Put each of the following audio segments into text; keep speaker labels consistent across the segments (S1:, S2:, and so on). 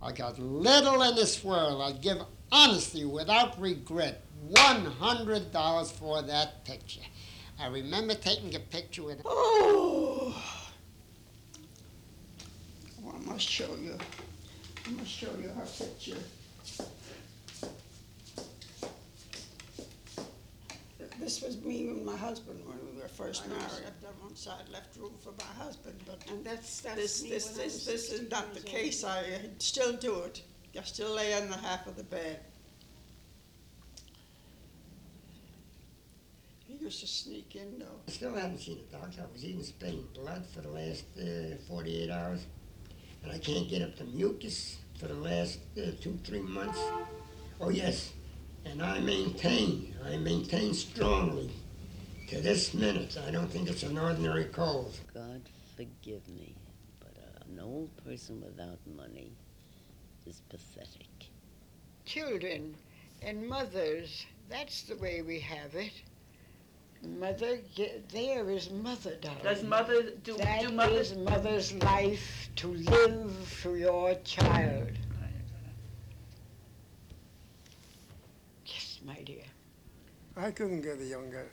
S1: I got little in this world. I'd give honestly, without regret, $100 for that picture. I remember taking a picture with.
S2: Oh, well, I must show you. I must show you her picture. This was me and my husband when we were first married. I left on one side, left room for my husband, but
S3: And that's
S2: this
S3: me
S2: this
S3: when I was
S2: this this is
S3: 16
S2: not the
S3: years
S2: case.
S3: old.
S2: I still do it. I still lay on the half of the bed. He used to sneak in though.
S1: I still haven't seen a doctor. I was even spitting blood for the last 48 hours. And I can't get up the mucus for the last 2-3 months. Oh, yes. And I maintain strongly to this minute. I don't think it's an ordinary cold.
S4: God forgive me, but an old person without money is pathetic.
S3: Children and mothers, that's the way we have it. Mother, there is mother, darling.
S5: Does mother do
S3: That
S5: mother?
S3: is mother's life, to live for your child. Yes, my dear.
S6: I couldn't get younger.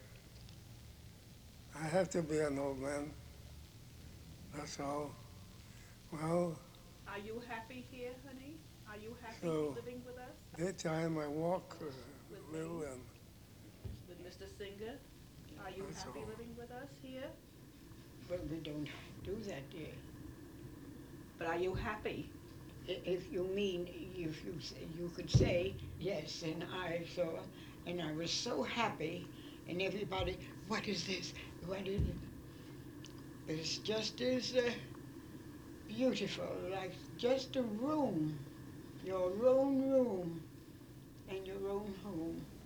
S6: I have to be an old man. That's all. Well,
S5: Are you happy here, honey? Are you happy
S6: So-
S5: living with us,
S6: daytime I walk a little and
S5: with Mr. Singer? Are you
S6: That's
S5: happy
S6: all.
S5: living with us here?
S3: But we don't do that, dear.
S5: But are you happy?
S3: If you mean, if you could say, yes, and I was so happy, and everybody, what is this? What is it? It's just as beautiful, like just a room, your own room, and your own home.